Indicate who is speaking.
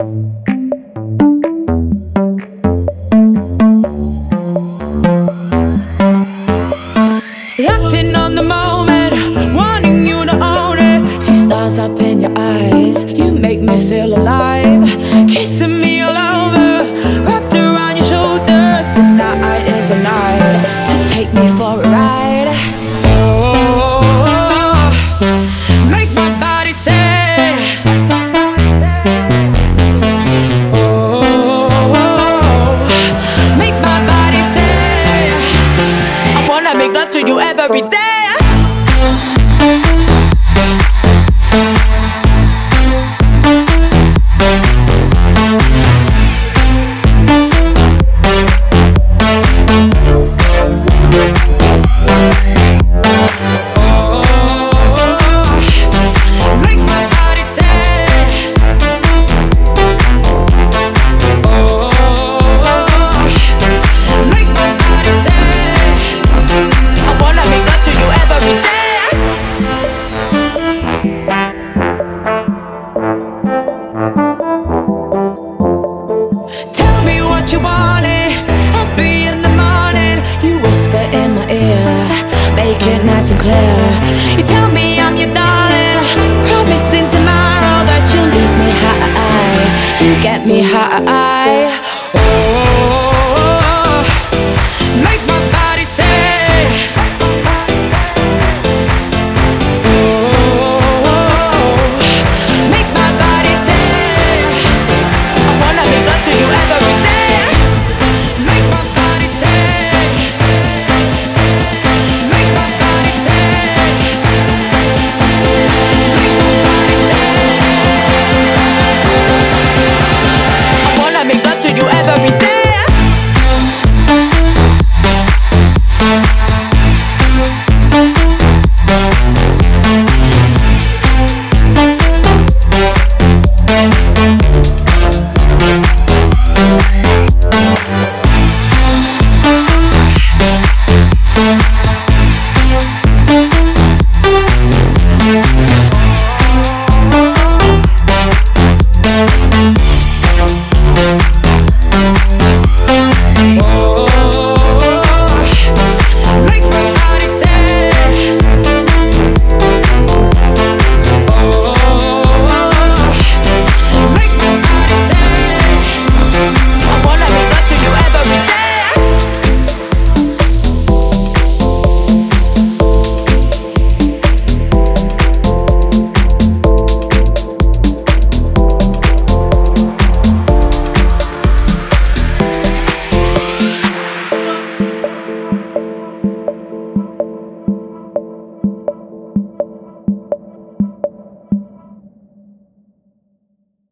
Speaker 1: Acting on the moment, wanting you to own it. See stars up in your eyes, you make me feel alive. Kissing me all over, wrapped around your shoulders. Tonight is a night to take me for a ride. Oh, make my body say, oh, make my body say, I wanna make love to you every day. Tell me what you wanted at 3 in the morning. You whisper in my ear, make it nice and clear. You tell me I'm your darling, promising tomorrow that you'll leave me high. You get me high. Oh, make my body say, oh, make my body say, I wanna make love to you every day. Make my body say, make my body say, make my body say, I wanna make love to you every day.